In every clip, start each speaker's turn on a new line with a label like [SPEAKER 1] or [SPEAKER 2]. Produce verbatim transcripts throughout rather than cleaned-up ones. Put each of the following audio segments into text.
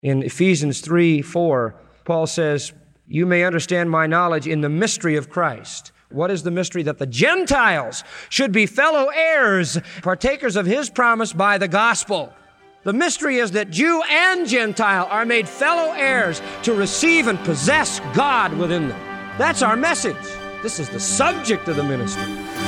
[SPEAKER 1] In Ephesians three four, Paul says, you may understand my knowledge in the mystery of Christ. What is the mystery? That the Gentiles should be fellow heirs, partakers of His promise by the gospel. The mystery is that Jew and Gentile are made fellow heirs to receive and possess God within them. That's our message. This is the subject of the ministry.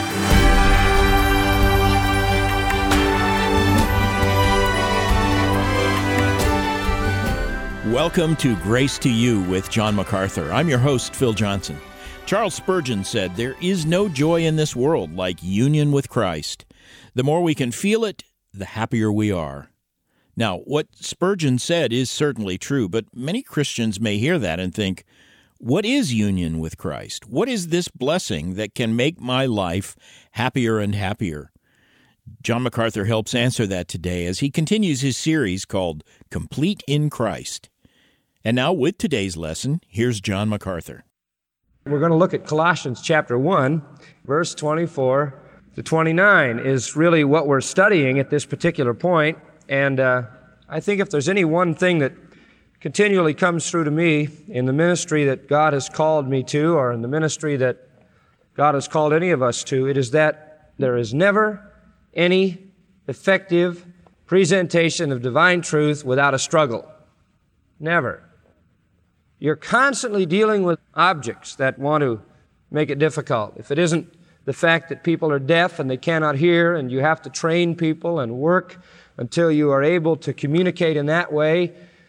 [SPEAKER 2] Welcome to Grace to You with John MacArthur. I'm your host, Phil Johnson. Charles Spurgeon said, there is no joy in this world like union with Christ. The more we can feel it, the happier we are. Now, what Spurgeon said is certainly true, but many Christians may hear that and think, what is union with Christ? What is this blessing that can make my life happier and happier? John MacArthur helps answer that today as he continues his series called Complete in Christ. And now with today's lesson, here's John MacArthur.
[SPEAKER 1] We're going to look at Colossians chapter one, verse twenty-four to twenty-nine is really what we're studying at this particular point. And uh, I think if there's any one thing that continually comes through to me in the ministry that God has called me to, or in the ministry that God has called any of us to, it is that there is never any effective presentation of divine truth without a struggle. Never. You're constantly dealing with objects that want to make it difficult. If it isn't the fact that people are deaf and they cannot hear, and you have to train people and work until you are able to communicate in that way,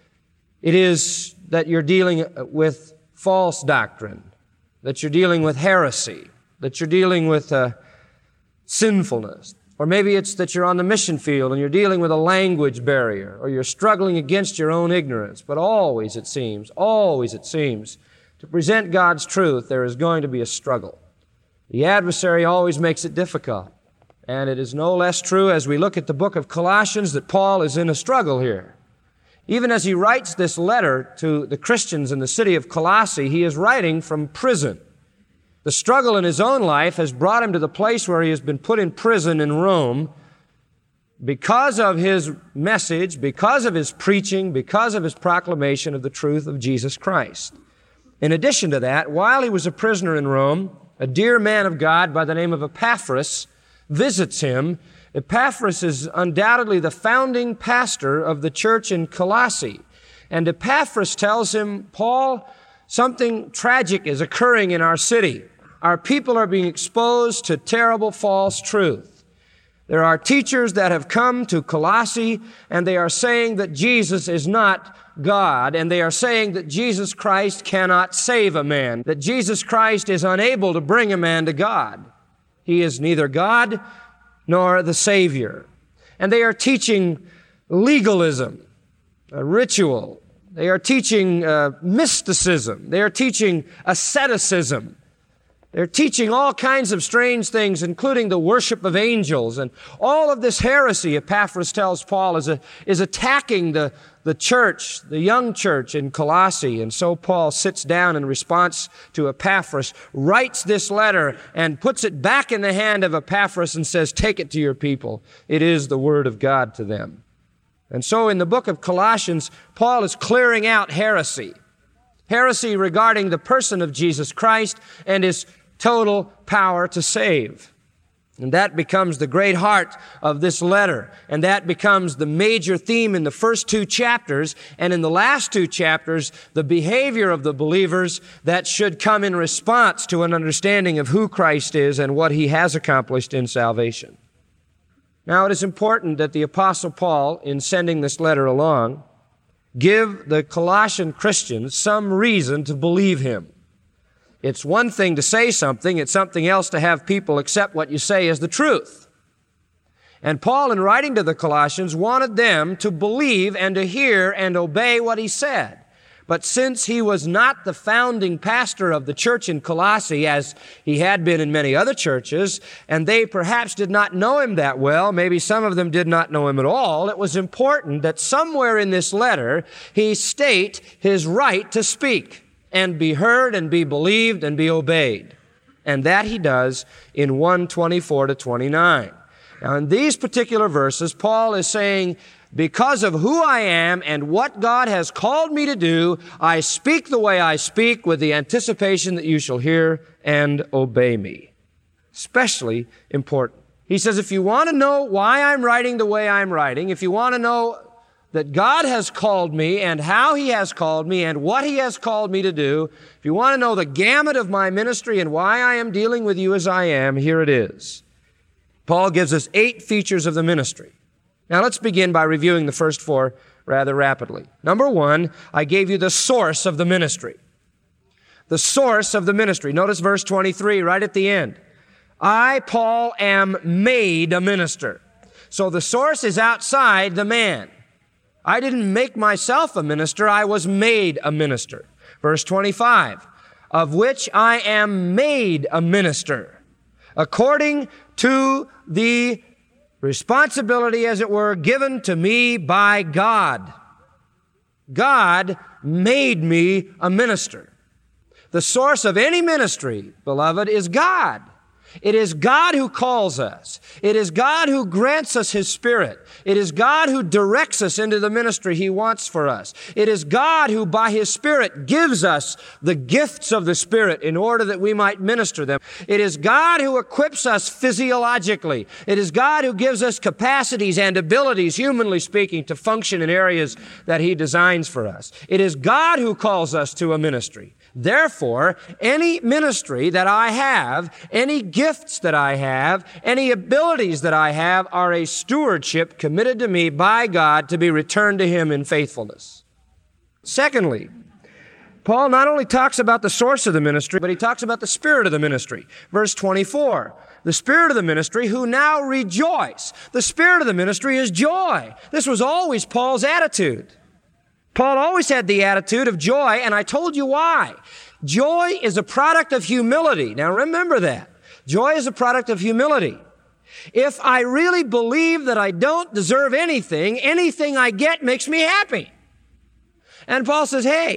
[SPEAKER 1] it is that you're dealing with false doctrine, that you're dealing with heresy, that you're dealing with uh, sinfulness. Or maybe it's that you're on the mission field and you're dealing with a language barrier, or you're struggling against your own ignorance. But always, it seems, always it seems, to present God's truth, there is going to be a struggle. The adversary always makes it difficult. And it is no less true as we look at the book of Colossians that Paul is in a struggle here. Even as he writes this letter to the Christians in the city of Colossae, he is writing from prison. The struggle in his own life has brought him to the place where he has been put in prison in Rome because of his message, because of his preaching, because of his proclamation of the truth of Jesus Christ. In addition to that, while he was a prisoner in Rome, a dear man of God by the name of Epaphras visits him. Epaphras is undoubtedly the founding pastor of the church in Colossae. And Epaphras tells him, Paul, something tragic is occurring in our city. Our people are being exposed to terrible false truth. There are teachers that have come to Colossae, and they are saying that Jesus is not God, and they are saying that Jesus Christ cannot save a man, that Jesus Christ is unable to bring a man to God. He is neither God nor the Savior. And they are teaching legalism, a ritual. They are teaching uh, mysticism. They are teaching asceticism. They're teaching all kinds of strange things, including the worship of angels. And all of this heresy, Epaphras tells Paul, is, a, is attacking the, the church, the young church in Colossae. And so Paul sits down in response to Epaphras, writes this letter, and puts it back in the hand of Epaphras and says, take it to your people. It is the word of God to them. And so in the book of Colossians, Paul is clearing out heresy. Heresy regarding the person of Jesus Christ and his total power to save. And that becomes the great heart of this letter. And that becomes the major theme in the first two chapters. And in the last two chapters, the behavior of the believers that should come in response to an understanding of who Christ is and what he has accomplished in salvation. Now, it is important that the Apostle Paul, in sending this letter along, give the Colossian Christians some reason to believe him. It's one thing to say something, it's something else to have people accept what you say as the truth. And Paul, in writing to the Colossians, wanted them to believe and to hear and obey what he said. But since he was not the founding pastor of the church in Colossae, as he had been in many other churches, and they perhaps did not know him that well, maybe some of them did not know him at all, it was important that somewhere in this letter he state his right to speak and be heard and be believed and be obeyed. And that he does in one twenty-four to twenty-nine. Now, in these particular verses, Paul is saying Because of who I am and what God has called me to do, I speak the way I speak with the anticipation that you shall hear and obey me. Especially important. He says, if you want to know why I'm writing the way I'm writing, if you want to know that God has called me and how He has called me and what He has called me to do, if you want to know the gamut of my ministry and why I am dealing with you as I am, here it is. Paul gives us eight features of the ministry. Now let's begin by reviewing the first four rather rapidly. Number one, I gave you the source of the ministry. The source of the ministry. Notice verse twenty-three right at the end. I, Paul, am made a minister. So the source is outside the man. I didn't make myself a minister, I was made a minister. Verse twenty-five, of which I am made a minister, according to the responsibility, as it were, given to me by God. God made me a minister. The source of any ministry, beloved, is God. It is God who calls us. It is God who grants us His Spirit. It is God who directs us into the ministry He wants for us. It is God who, by His Spirit, gives us the gifts of the Spirit in order that we might minister them. It is God who equips us physiologically. It is God who gives us capacities and abilities, humanly speaking, to function in areas that He designs for us. It is God who calls us to a ministry. Therefore, any ministry that I have, any gifts that I have, any abilities that I have are a stewardship committed to me by God to be returned to Him in faithfulness. Secondly, Paul not only talks about the source of the ministry, but he talks about the spirit of the ministry. Verse twenty-four, the spirit of the ministry who now rejoice. The spirit of the ministry is joy. This was always Paul's attitude. Paul always had the attitude of joy, and I told you why. Joy is a product of humility. Now remember that. Joy is a product of humility. If I really believe that I don't deserve anything, anything I get makes me happy. And Paul says, hey,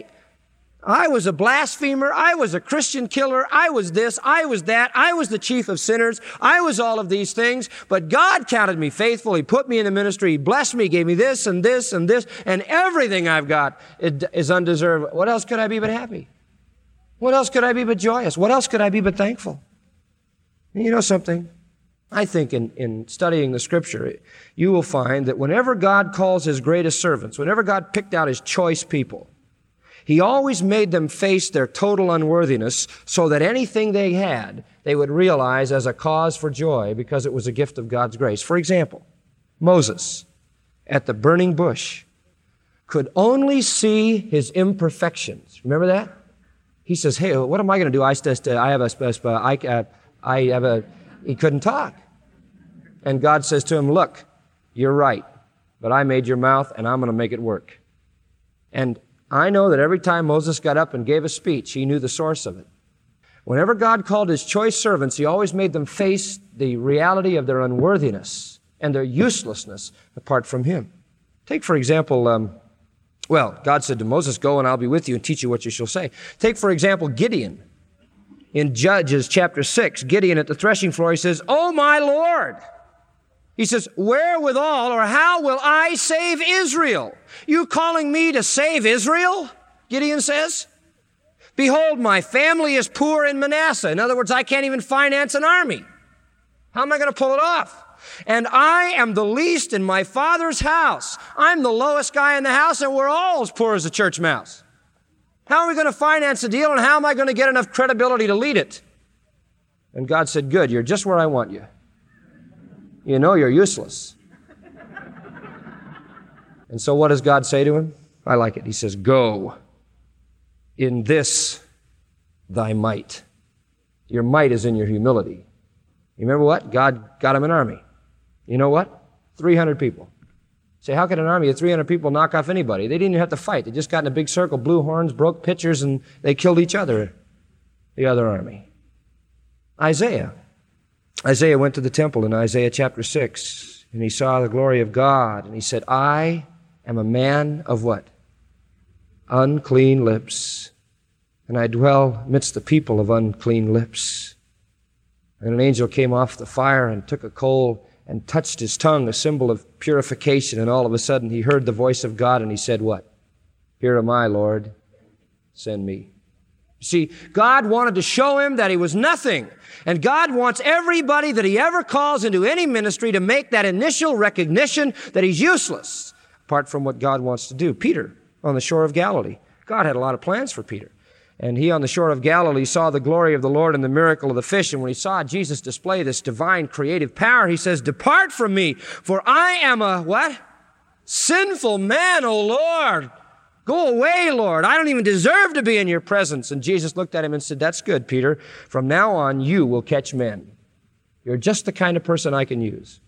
[SPEAKER 1] I was a blasphemer. I was a Christian killer. I was this. I was that. I was the chief of sinners. I was all of these things. But God counted me faithful. He put me in the ministry. He blessed me, gave me this and this and this. And everything I've got is undeserved. What else could I be but happy? What else could I be but joyous? What else could I be but thankful? And you know something? I think in, in studying the Scripture, you will find that whenever God calls His greatest servants, whenever God picked out His choice people, He always made them face their total unworthiness so that anything they had, they would realize as a cause for joy because it was a gift of God's grace. For example, Moses at the burning bush could only see his imperfections. Remember that? He says, hey, what am I going to do? I, just, uh, I have a, I, uh, I have a, he couldn't talk. And God says to him, look, you're right, but I made your mouth and I'm going to make it work. And I know that every time Moses got up and gave a speech, he knew the source of it. Whenever God called His choice servants, He always made them face the reality of their unworthiness and their uselessness apart from Him. Take, for example, um, well, God said to Moses, go and I'll be with you and teach you what you shall say. Take, for example, Gideon. In Judges chapter six, Gideon at the threshing floor, he says, oh my Lord! He says, wherewithal or how will I save Israel? You calling me to save Israel? Gideon says. Behold, my family is poor in Manasseh. In other words, I can't even finance an army. How am I going to pull it off? And I am the least in my father's house. I'm the lowest guy in the house, and we're all as poor as a church mouse. How are we going to finance the deal, and how am I going to get enough credibility to lead it? And God said, good, you're just where I want you. You know you're useless. And so what does God say to him? I like it. He says, go in this thy might. Your might is in your humility. You remember what? God got him an army. You know what? three hundred people. Say, how could an army of three hundred people knock off anybody? They didn't even have to fight. They just got in a big circle, blew horns, broke pitchers, and they killed each other, the other army. Isaiah. Isaiah went to the temple in Isaiah chapter six, and he saw the glory of God, and he said, I am a man of what? Unclean lips, and I dwell amidst the people of unclean lips. And an angel came off the fire and took a coal and touched his tongue, a symbol of purification, and all of a sudden he heard the voice of God and he said, what? Here am I, Lord. Send me. See, God wanted to show him that he was nothing. And God wants everybody that he ever calls into any ministry to make that initial recognition that he's useless, apart from what God wants to do. Peter, on the shore of Galilee, God had a lot of plans for Peter. And he on the shore of Galilee saw the glory of the Lord and the miracle of the fish. And when he saw Jesus display this divine creative power, he says, depart from me, for I am a, what? Sinful man, O Lord. Go away, Lord. I don't even deserve to be in your presence. And Jesus looked at him and said, that's good, Peter. From now on, you will catch men. You're just the kind of person I can use.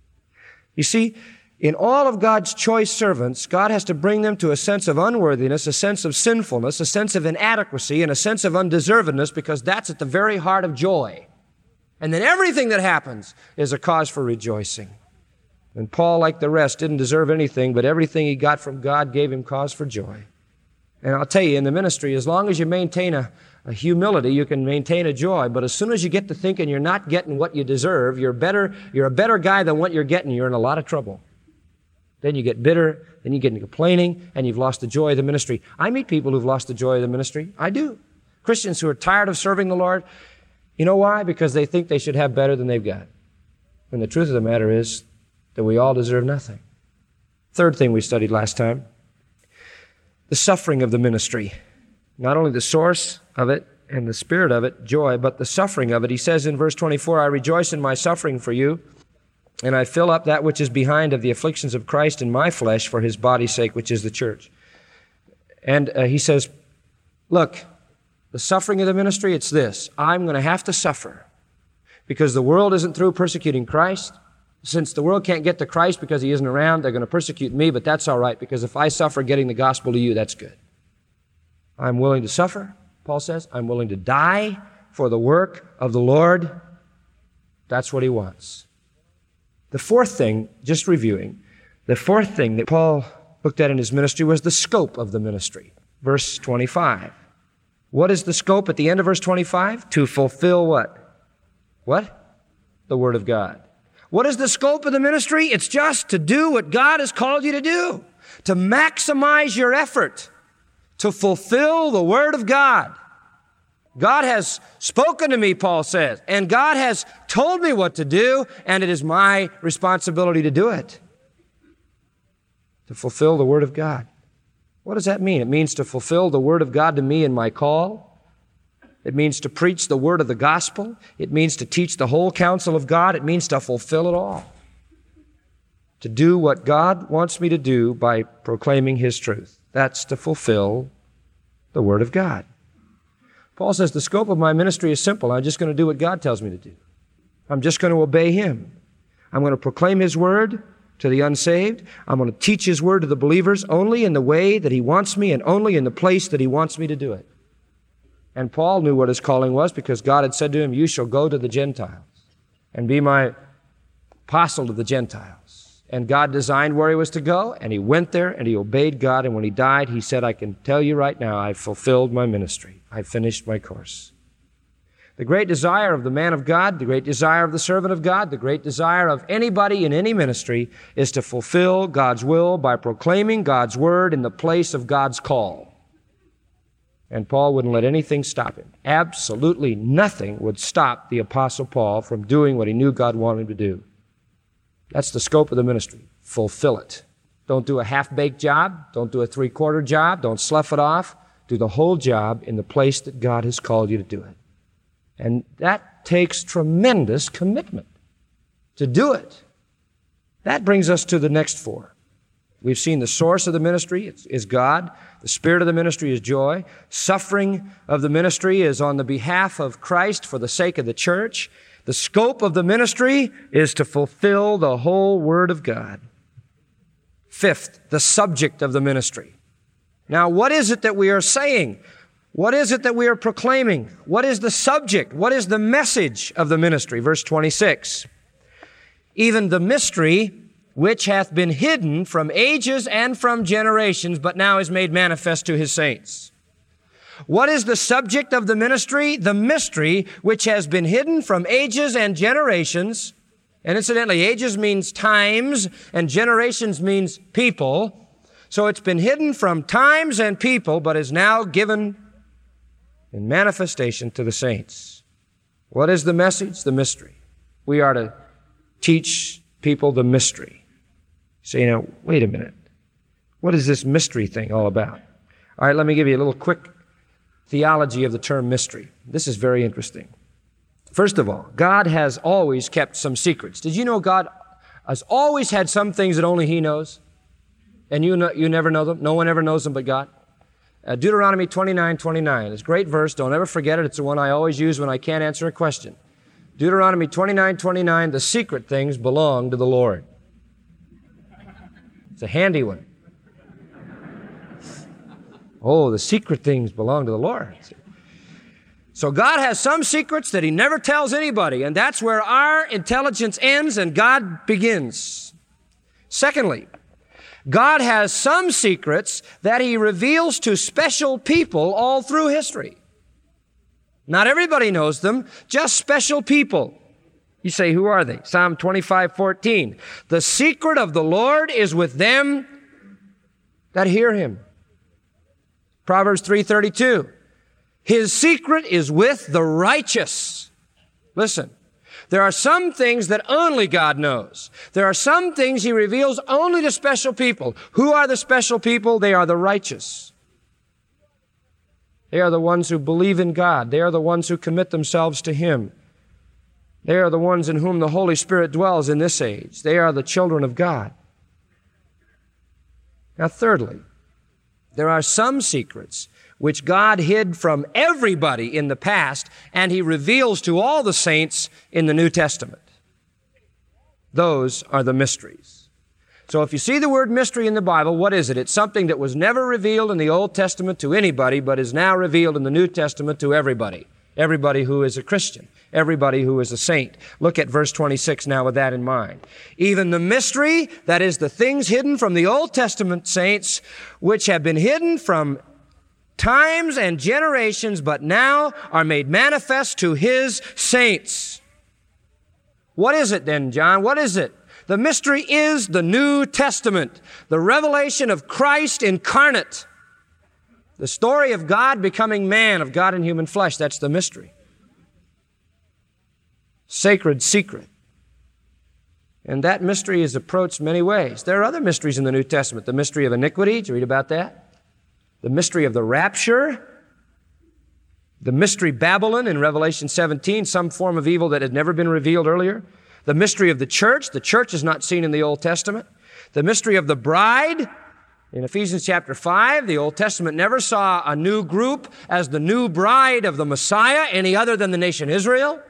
[SPEAKER 1] You see, in all of God's choice servants, God has to bring them to a sense of unworthiness, a sense of sinfulness, a sense of inadequacy, and a sense of undeservedness, because that's at the very heart of joy. And then everything that happens is a cause for rejoicing. And Paul, like the rest, didn't deserve anything, but everything he got from God gave him cause for joy. And I'll tell you, in the ministry, as long as you maintain a, a humility, you can maintain a joy. But as soon as you get to thinking you're not getting what you deserve, you're better, you're a better guy than what you're getting, you're in a lot of trouble. Then you get bitter, then you get into complaining, and you've lost the joy of the ministry. I meet people who've lost the joy of the ministry. I do. Christians who are tired of serving the Lord. You know why? Because they think they should have better than they've got. And the truth of the matter is that we all deserve nothing. Third thing we studied last time, the suffering of the ministry. Not only the source of it and the spirit of it, joy, but the suffering of it. He says in verse twenty-four, I rejoice in my suffering for you, and I fill up that which is behind of the afflictions of Christ in my flesh for his body's sake, which is the church. And uh, he says, look, the suffering of the ministry, it's this. I'm going to have to suffer because the world isn't through persecuting Christ. Since the world can't get to Christ because he isn't around, they're going to persecute me, but that's all right, because if I suffer getting the gospel to you, that's good. I'm willing to suffer, Paul says. I'm willing to die for the work of the Lord. That's what he wants. The fourth thing, just reviewing, the fourth thing that Paul looked at in his ministry was the scope of the ministry. Verse twenty-five. What is the scope at the end of verse twenty-five? To fulfill what? What? The Word of God. What is the scope of the ministry? It's just to do what God has called you to do, to maximize your effort, to fulfill the Word of God. God has spoken to me, Paul says, and God has told me what to do, and it is my responsibility to do it, to fulfill the Word of God. What does that mean? It means to fulfill the Word of God to me in my call. It means to preach the word of the gospel. It means to teach the whole counsel of God. It means to fulfill it all. To do what God wants me to do by proclaiming His truth. That's to fulfill the Word of God. Paul says the scope of my ministry is simple. I'm just going to do what God tells me to do. I'm just going to obey Him. I'm going to proclaim His Word to the unsaved. I'm going to teach His Word to the believers only in the way that He wants me and only in the place that He wants me to do it. And Paul knew what his calling was because God had said to him, you shall go to the Gentiles and be my apostle to the Gentiles. And God designed where he was to go, and he went there, and he obeyed God. And when he died, he said, I can tell you right now, I've fulfilled my ministry. I've finished my course. The great desire of the man of God, the great desire of the servant of God, the great desire of anybody in any ministry is to fulfill God's will by proclaiming God's word in the place of God's call. And Paul wouldn't let anything stop him. Absolutely nothing would stop the Apostle Paul from doing what he knew God wanted him to do. That's the scope of the ministry. Fulfill it. Don't do a half-baked job. Don't do a three-quarter job. Don't slough it off. Do the whole job in the place that God has called you to do it. And that takes tremendous commitment to do it. That brings us to the next four. We've seen the source of the ministry is God. The spirit of the ministry is joy. Suffering of the ministry is on the behalf of Christ for the sake of the church. The scope of the ministry is to fulfill the whole Word of God. Fifth, the subject of the ministry. Now, what is it that we are saying? What is it that we are proclaiming? What is the subject? What is the message of the ministry? Verse twenty-six. Even the mystery which hath been hidden from ages and from generations, but now is made manifest to His saints. What is the subject of the ministry? The mystery which has been hidden from ages and generations, And incidentally, ages means times, and generations means people. So it's been hidden from times and people, but is now given in manifestation to the saints. What is the message? The mystery. We are to teach people the mystery. So, you know, wait a minute. What is this mystery thing all about? All right, let me give you a little quick theology of the term mystery. This is very interesting. First of all, God has always kept some secrets. Did you know God has always had some things that only He knows? And you know, you never know them? No one ever knows them but God? Uh, Deuteronomy twenty-nine twenty-nine. It's a great verse. Don't ever forget it. It's the one I always use when I can't answer a question. Deuteronomy twenty-nine twenty-nine. The secret things belong to the Lord. It's a handy one. Oh, the secret things belong to the Lord. So God has some secrets that He never tells anybody, and that's where our intelligence ends and God begins. Secondly, God has some secrets that He reveals to special people all through history. Not everybody knows them, just special people. You say, who are they? Psalm twenty-five fourteen. The secret of the Lord is with them that hear Him. Proverbs three thirty-two. His secret is with the righteous. Listen, there are some things that only God knows. There are some things He reveals only to special people. Who are the special people? They are the righteous. They are the ones who believe in God. They are the ones who commit themselves to Him. They are the ones in whom the Holy Spirit dwells in this age. They are the children of God. Now, thirdly, there are some secrets which God hid from everybody in the past, and He reveals to all the saints in the New Testament. Those are the mysteries. So if you see the word mystery in the Bible, what is it? It's something that was never revealed in the Old Testament to anybody, but is now revealed in the New Testament to everybody. Everybody who is a Christian. Everybody who is a saint. Look at verse twenty-six now with that in mind. Even the mystery, that is the things hidden from the Old Testament saints, which have been hidden from times and generations, but now are made manifest to His saints. What is it then, John? What is it? The mystery is the New Testament, the revelation of Christ incarnate, the story of God becoming man, of God in human flesh. That's the mystery. Sacred secret. And that mystery is approached many ways. There are other mysteries in the New Testament. The mystery of iniquity. Did you read about that? The mystery of the rapture, the mystery Babylon in Revelation seventeen, some form of evil that had never been revealed earlier. The mystery of the church. The church is not seen in the Old Testament. The mystery of the bride. In Ephesians chapter five, the Old Testament never saw a new group as the new bride of the Messiah, any other than the nation Israel.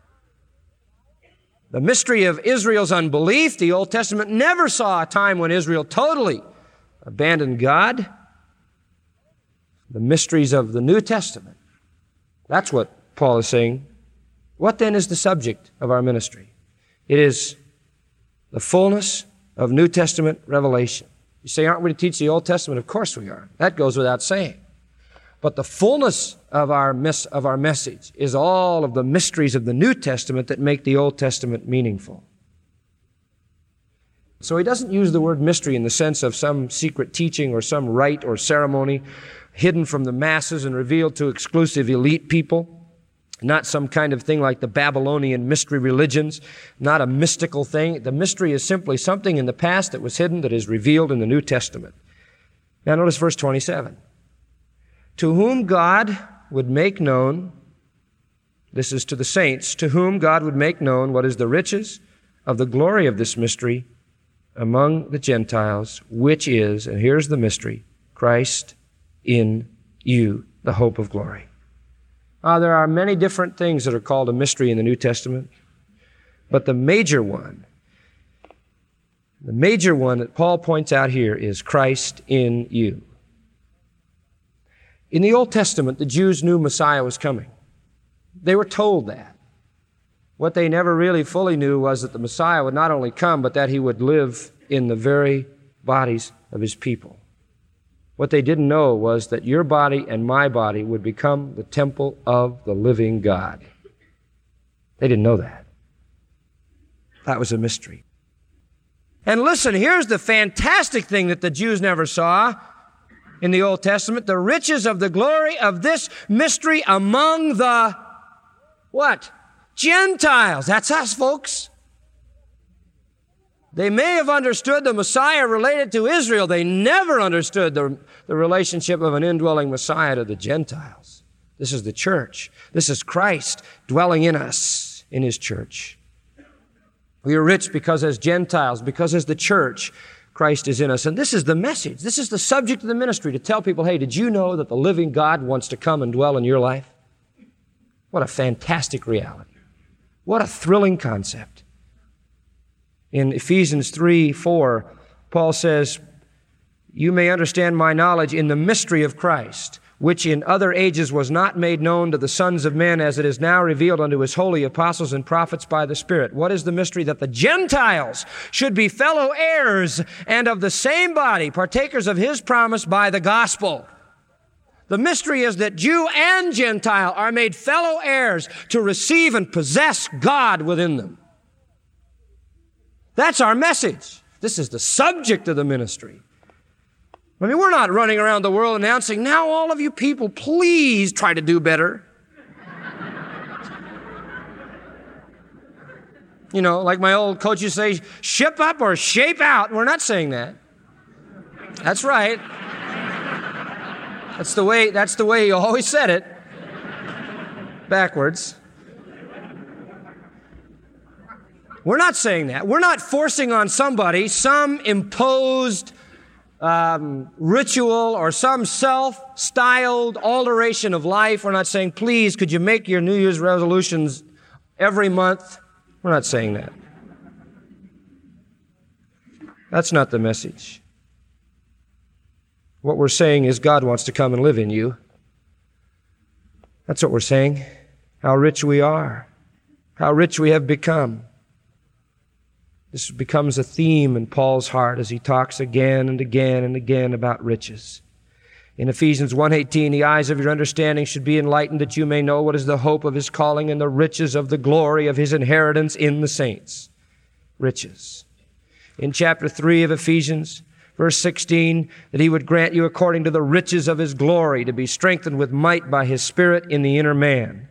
[SPEAKER 1] The mystery of Israel's unbelief. The Old Testament never saw a time when Israel totally abandoned God. The mysteries of the New Testament. That's what Paul is saying. What then is the subject of our ministry? It is the fullness of New Testament revelation. You say, aren't we to teach the Old Testament? Of course we are. That goes without saying. But the fullness of our, mes- of our message is all of the mysteries of the New Testament that make the Old Testament meaningful. So he doesn't use the word mystery in the sense of some secret teaching or some rite or ceremony hidden from the masses and revealed to exclusive elite people. Not some kind of thing like the Babylonian mystery religions. Not a mystical thing. The mystery is simply something in the past that was hidden that is revealed in the New Testament. Now notice verse twenty-seven. To whom God would make known, this is to the saints, to whom God would make known what is the riches of the glory of this mystery among the Gentiles, which is, and here's the mystery, Christ in you, the hope of glory. Uh, there are many different things that are called a mystery in the New Testament, but the major one, the major one that Paul points out here is Christ in you. In the Old Testament, the Jews knew Messiah was coming. They were told that. What they never really fully knew was that the Messiah would not only come, but that He would live in the very bodies of His people. What they didn't know was that your body and my body would become the temple of the living God. They didn't know that. That was a mystery. And listen, here's the fantastic thing that the Jews never saw in the Old Testament, the riches of the glory of this mystery among the, what? Gentiles. That's us, folks. They may have understood the Messiah related to Israel. They never understood the, the relationship of an indwelling Messiah to the Gentiles. This is the church. This is Christ dwelling in us, in His church. We are rich because as Gentiles, because as the church, Christ is in us. And this is the message. This is the subject of the ministry, to tell people, hey, did you know that the living God wants to come and dwell in your life? What a fantastic reality. What a thrilling concept. In Ephesians three, four, Paul says, you may understand my knowledge in the mystery of Christ, which in other ages was not made known to the sons of men, as it is now revealed unto His holy apostles and prophets by the Spirit. What is the mystery? That the Gentiles should be fellow heirs and of the same body, partakers of His promise by the gospel. The mystery is that Jew and Gentile are made fellow heirs to receive and possess God within them. That's our message. This is the subject of the ministry. I mean, we're not running around the world announcing, now all of you people, please try to do better. You know, like my old coach used to say, ship up or shape out. We're not saying that. That's right. That's the way, that's the way he always said it. Backwards. We're not saying that. We're not forcing on somebody some imposed um, ritual or some self-styled alteration of life. We're not saying, please, could you make your New Year's resolutions every month? We're not saying that. That's not the message. What we're saying is God wants to come and live in you. That's what we're saying. How rich we are. How rich we have become. This becomes a theme in Paul's heart as he talks again and again and again about riches. In Ephesians one eighteen, the eyes of your understanding should be enlightened, that you may know what is the hope of His calling and the riches of the glory of His inheritance in the saints. Riches. In chapter three of Ephesians, verse sixteen, that He would grant you according to the riches of His glory to be strengthened with might by His Spirit in the inner man.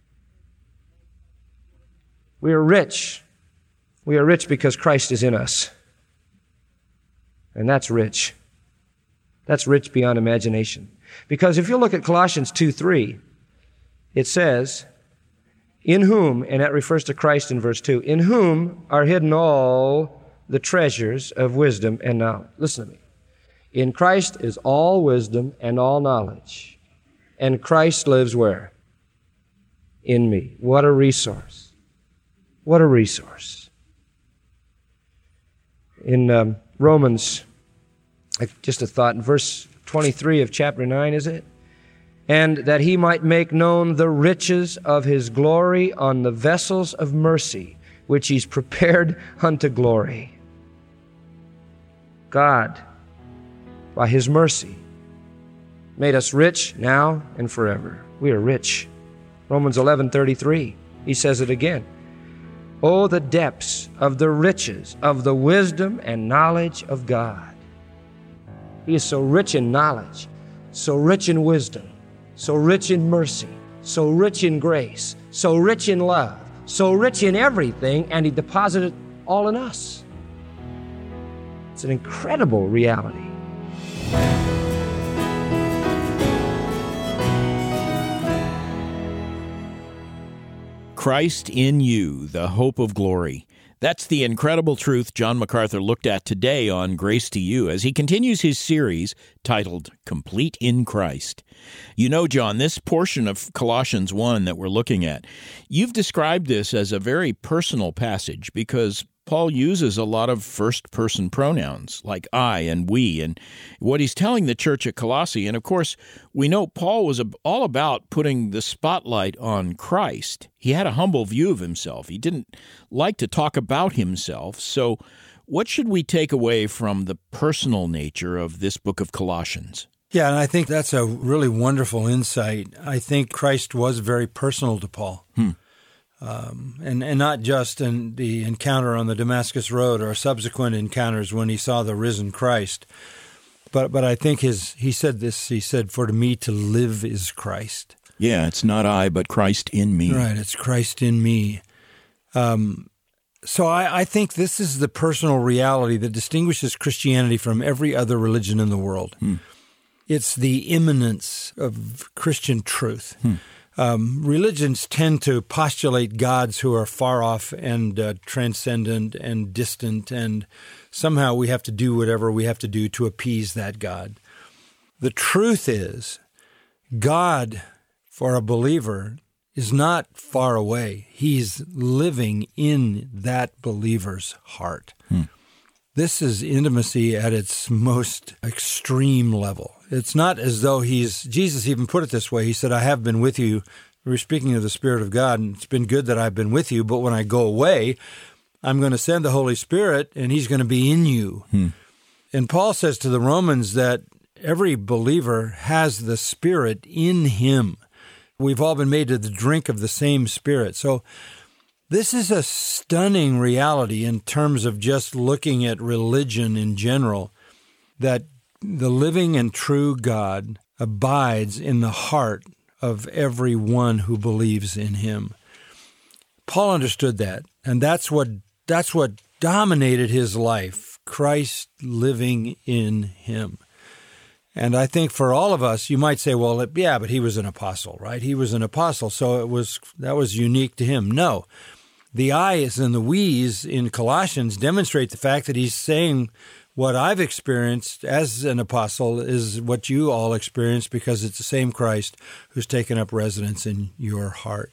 [SPEAKER 1] We are rich. We are rich because Christ is in us. And that's rich. That's rich beyond imagination. Because if you look at Colossians two three, it says, in whom, and that refers to Christ in verse two, in whom are hidden all the treasures of wisdom and knowledge. Listen to me. In Christ is all wisdom and all knowledge. And Christ lives where? In me. What a resource. What a resource. In um, Romans, just a thought, in verse twenty-three of chapter nine, is it? And that He might make known the riches of His glory on the vessels of mercy, which He's prepared unto glory. God, by His mercy, made us rich now and forever. We are rich. Romans eleven thirty-three, he says it again. Oh, the depths of the riches of the wisdom and knowledge of God. He is so rich in knowledge, so rich in wisdom, so rich in mercy, so rich in grace, so rich in love, so rich in everything, and He deposited all in us. It's an incredible reality.
[SPEAKER 2] Christ in you, the hope of glory. That's the incredible truth John MacArthur looked at today on Grace to You as he continues his series titled Complete in Christ. You know, John, this portion of Colossians one that we're looking at, you've described this as a very personal passage because Paul uses a lot of first-person pronouns like I and we, and what he's telling the church at Colossae. And, of course, we know Paul was all about putting the spotlight on Christ. He had a humble view of himself. He didn't like to talk about himself. So what should we take away from the personal nature of this book of Colossians?
[SPEAKER 3] Yeah, and I think that's a really wonderful insight. I think Christ was very personal to Paul.
[SPEAKER 2] Hmm.
[SPEAKER 3] Um, and, and not just in the encounter on the Damascus Road or subsequent encounters when he saw the risen Christ. But but I think his he said this, he said, for to me to live is Christ.
[SPEAKER 2] Yeah, it's not I, but Christ in me.
[SPEAKER 3] Right, it's Christ in me. Um, so I, I think this is the personal reality that distinguishes Christianity from every other religion in the world. Hmm. It's the immanence of Christian truth. Hmm. Um, religions tend to postulate gods who are far off and uh, transcendent and distant, and somehow we have to do whatever we have to do to appease that God. The truth is, God, for a believer, is not far away. He's living in that believer's heart. Hmm. This is intimacy at its most extreme level. It's not as though he's, Jesus even put it this way. He said, I have been with you. We were speaking of the Spirit of God, and it's been good that I've been with you, but when I go away, I'm going to send the Holy Spirit, and he's going to be in you. Hmm. And Paul says to the Romans that every believer has the Spirit in him. We've all been made to the drink of the same Spirit. So this is a stunning reality in terms of just looking at religion in general, that the living and true God abides in the heart of every one who believes in him. Paul understood that, and that's what that's what dominated his life, Christ living in him. And I think for all of us, you might say, well, yeah, but he was an apostle, right? He was an apostle, so it was that was unique to him. No. The I's and the we's in Colossians demonstrate the fact that he's saying what I've experienced as an apostle is what you all experienced, because it's the same Christ who's taken up residence in your heart.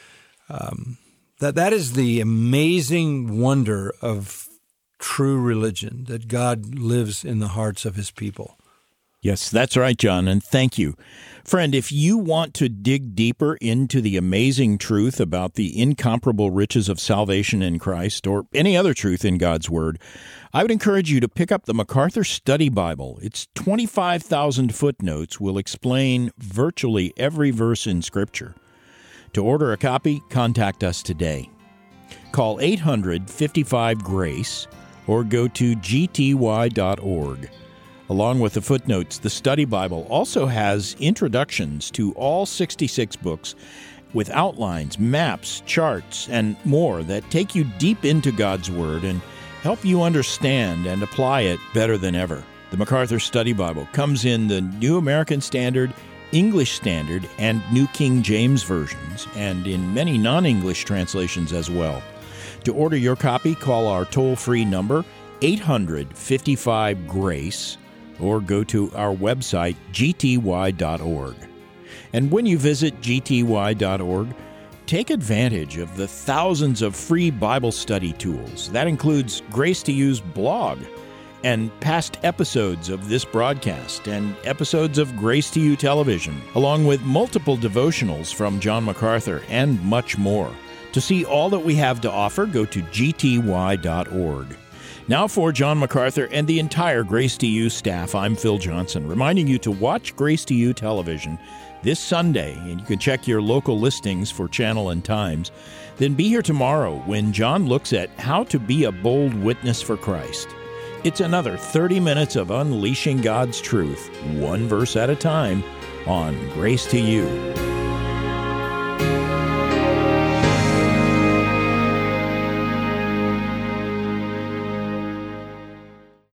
[SPEAKER 3] Um, that that is the amazing wonder of true religion, that God lives in the hearts of his people.
[SPEAKER 2] Yes, that's right, John, and thank you. Friend, if you want to dig deeper into the amazing truth about the incomparable riches of salvation in Christ, or any other truth in God's Word, I would encourage you to pick up the MacArthur Study Bible. Its twenty-five thousand footnotes will explain virtually every verse in Scripture. To order a copy, contact us today. Call eight hundred, fifty-five, GRACE or go to g t y dot org. Along with the footnotes, the Study Bible also has introductions to all sixty-six books with outlines, maps, charts, and more that take you deep into God's Word and help you understand and apply it better than ever. The MacArthur Study Bible comes in the New American Standard, English Standard, and New King James versions, and in many non-English translations as well. To order your copy, call our toll-free number, eight hundred, fifty-five, GRACE, or go to our website, g t y dot org. And when you visit g t y dot org, take advantage of the thousands of free Bible study tools. That includes Grace to Use blog and past episodes of this broadcast and episodes of Grace to You television, along with multiple devotionals from John MacArthur and much more. To see all that we have to offer, go to g t y dot org. Now for John MacArthur and the entire Grace to You staff, I'm Phil Johnson, reminding you to watch Grace to You television this Sunday, and you can check your local listings for channel and times. Then be here tomorrow when John looks at how to be a bold witness for Christ. It's another thirty minutes of unleashing God's truth, one verse at a time, on Grace to You.